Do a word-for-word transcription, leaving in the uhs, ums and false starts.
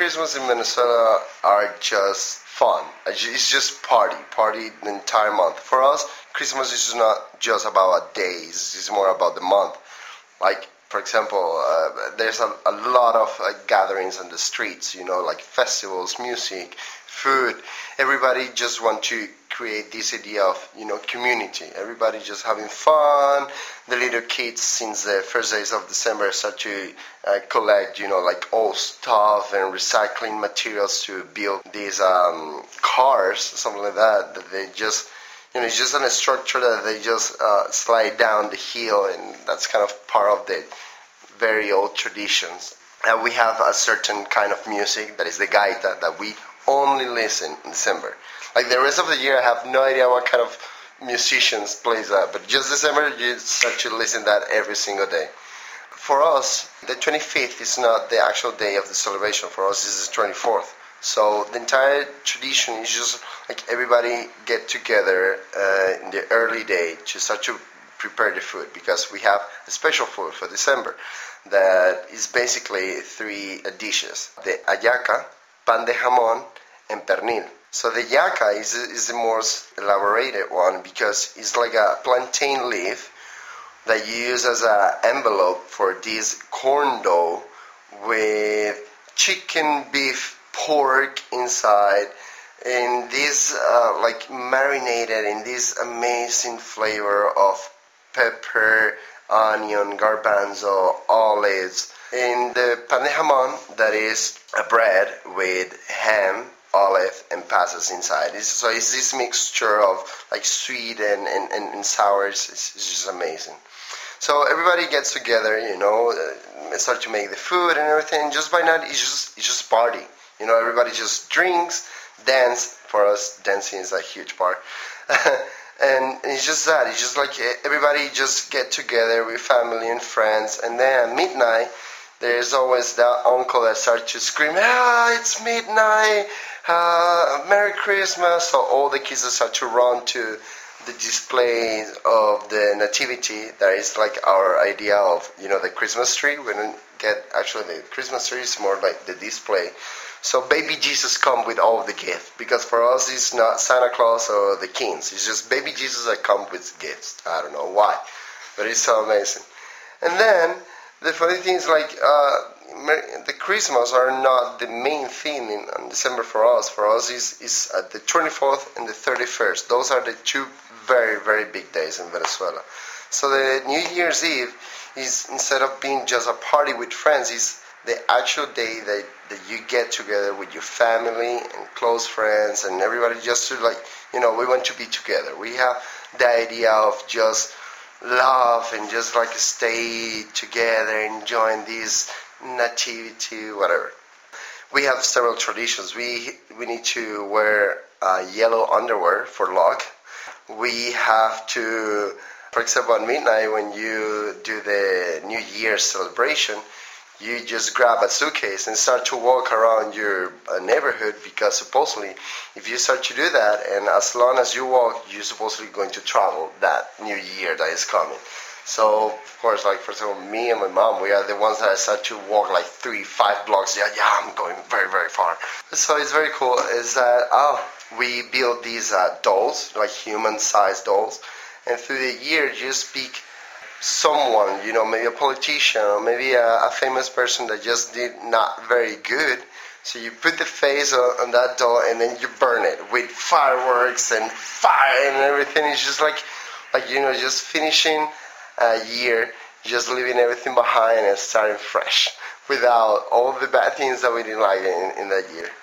Christmas in Venezuela are just fun. It's just party, party the entire month. For us, Christmas is not just about a day, it's, it's more about the month. Like, for example, uh, there's a, a lot of uh, gatherings on the streets, you know, like festivals, music, food. Everybody just want to create this idea of, you know, community. Everybody just having fun. The little kids, since the first days of December, start to uh, collect, you know, like old stuff and recycling materials to build these um, cars, something like that, that they just, you know, it's just a structure that they just uh, slide down the hill, and that's kind of part of the very old traditions. And we have a certain kind of music that is the gaita that we only listen in December. Like the rest of the year, I have no idea what kind of musicians plays that, but just December, you start to listen to that every single day. For us, the twenty-fifth is not the actual day of the celebration. For us, it's the twenty-fourth. So the entire tradition is just like everybody get together uh, in the early day to start to prepare the food, because we have a special food for December that is basically three dishes: the hallaca, pan de jamón, and pernil. So the yaca is, is the most elaborated one, because it's like a plantain leaf that you use as an envelope for this corn dough with chicken, beef, pork inside, and this uh, like marinated in this amazing flavor of pepper, onion, garbanzo, olives. And the pan de jamón, that is a bread with ham, olive, and pasas inside. It's, so it's this mixture of like sweet and, and, and, and sour. It's, it's just amazing. So everybody gets together, you know, uh, start to make the food and everything. Just by night, it's just it's just party. You know, everybody just drinks, dance. For us, dancing is a huge part. And it's just that. It's just like everybody just get together with family and friends. And then at midnight, there's always that uncle that starts to scream, ah, it's midnight, uh, Merry Christmas. So all the kids start to run to the display of the nativity. That is like our idea of, you know, the Christmas tree. We don't get, actually the Christmas tree is more like the display. So baby Jesus come with all the gifts, because for us it's not Santa Claus or the kings. It's just baby Jesus that come with gifts. I don't know why, but it's so amazing. And then the funny thing is, like, uh, the Christmas are not the main thing in, in December for us. For us is is uh, the twenty-fourth and the thirty-first. Those are the two very, very big days in Venezuela. So the New Year's Eve is, instead of being just a party with friends, is the actual day that, that you get together with your family and close friends and everybody, just to, like, you know, we want to be together. We have the idea of just love and just like stay together, enjoying this nativity, whatever. We have several traditions. We we need to wear uh, yellow underwear for luck. We have to, for example, at midnight when you do the New Year's celebration, you just grab a suitcase and start to walk around your uh, neighborhood, because supposedly if you start to do that, and as long as you walk, you're supposedly going to travel that new year that is coming. So, of course, like, for example, me and my mom, we are the ones that start to walk like three, five blocks. Yeah, yeah, I'm going very, very far. So it's very cool is that, oh, we build these uh, dolls, like human-sized dolls, and through the year you speak someone, you know, maybe a politician or maybe a, a famous person that just did not very good. So you put the face on, on that doll and then you burn it with fireworks and fire and everything. It's just like, like you know, just finishing a year, just leaving everything behind and starting fresh without all the bad things that we didn't like in, in that year.